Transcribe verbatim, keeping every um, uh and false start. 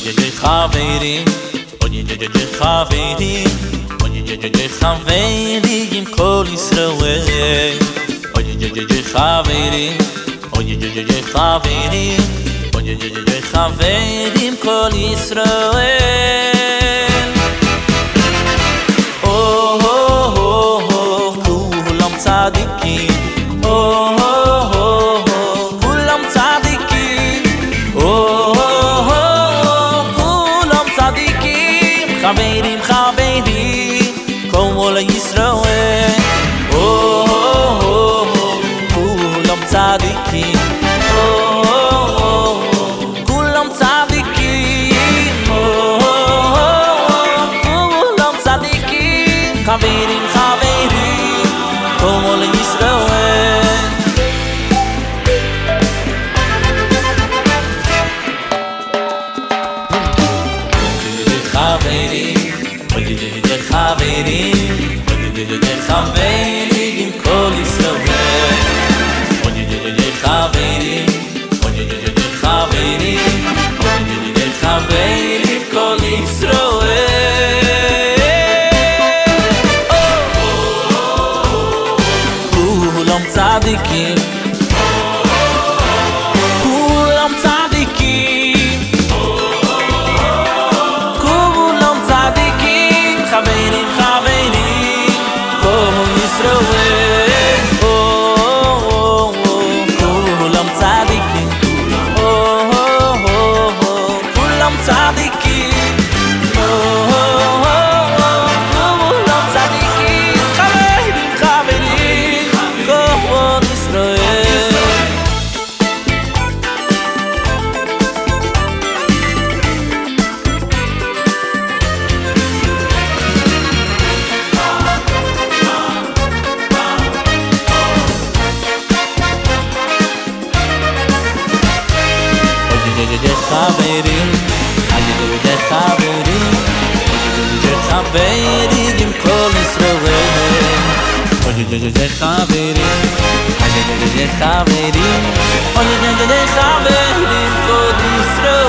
חברים, עוד יג'ג'ג' חברים, עוד יג'ג'ג' חברים, כל ישראל. עוד יג'ג'ג' חברים, עוד יג'ג'ג' חברים, עוד יג'ג'ג' חברים, כל ישראל. או הו הו הו, כולם צדיקים, או הו הו הו, כולם צדיקים, או חברים, חברים, כל ישראל. או כולם צדיקים, או כולם צדיקים, או כולם צדיקים, חברים, חברים, כל ישראל. חברים, עוד יג'ג'ג' חברים, עוד יג'ג'ג' חברים, כל ישראל. עוד יג'ג'ג' חברים, עוד יג'ג'ג' חברים, עוד יג'ג'ג' חברים, כל ישראל. כולם צדיקים, כולם צדיקים, חברים, חברים, כל ישראל. או כולם צדיקים, או כולם צדיקים, או כולם צדיקים, חברים, חברים, כל ישראל. חברים, יג'ג'ג' חברים, יג'ג'ג' חברים, כל ישראל. יג'ג'ג' חברים, יג'ג'ג' חברים, יג'ג'ג' חברים, כל ישראל.